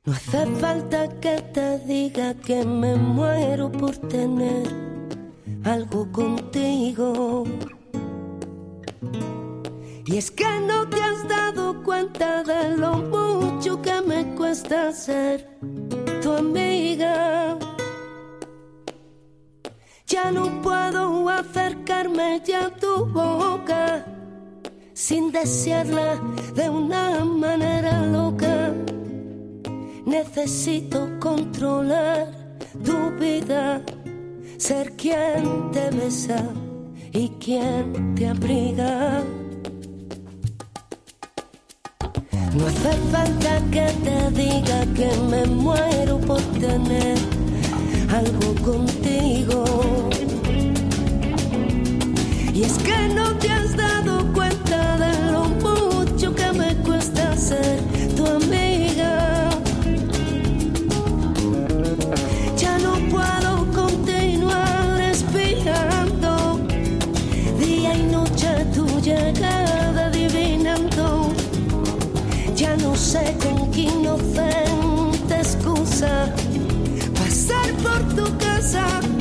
No hace falta que te diga que me muero por tener algo contigo. Y es que no te has dado cuenta de lo mucho que me cuesta ser tu amiga. Ya no puedo acercarme ya a tu boca sin desearla de una manera loca. Necesito controlar tu vida, ser quien te besa y quien te abriga. No hace falta que te diga que me muero por tener algo contigo. Y es que no te has dado cuenta de lo mucho que me cuesta ser tu amiga. Ya no puedo continuar esperando día y noche tu llegada adivinando. Ya no sé con qué inocente excusa pasar por tu casa.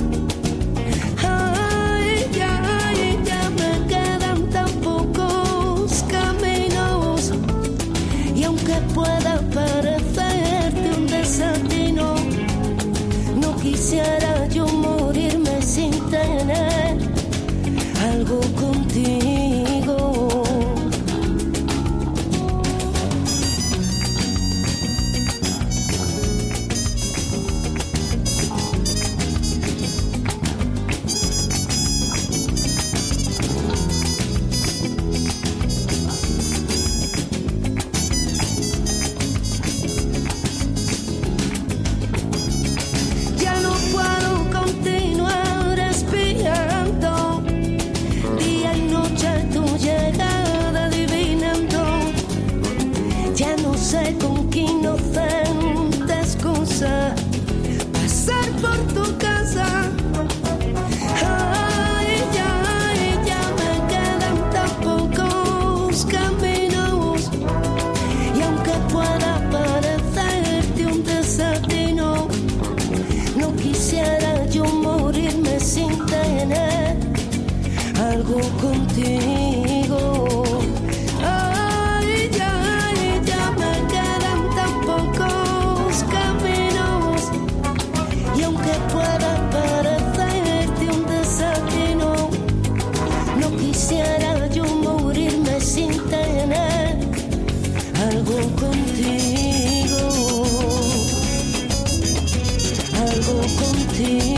Ay, ya me quedan tan pocos caminos. Y aunque pueda parecerte un desatino, no quisiera yo morirme sin tener algo contigo. Con qué inocente excusa pasar por tu casa. Ay, ya me quedan tan pocos caminos. Y aunque pueda parecerte un desatino, no quisiera yo morirme sin tener algo contigo. Pueda parecerte un desatino, no quisiera yo morirme sin tener algo contigo, algo contigo.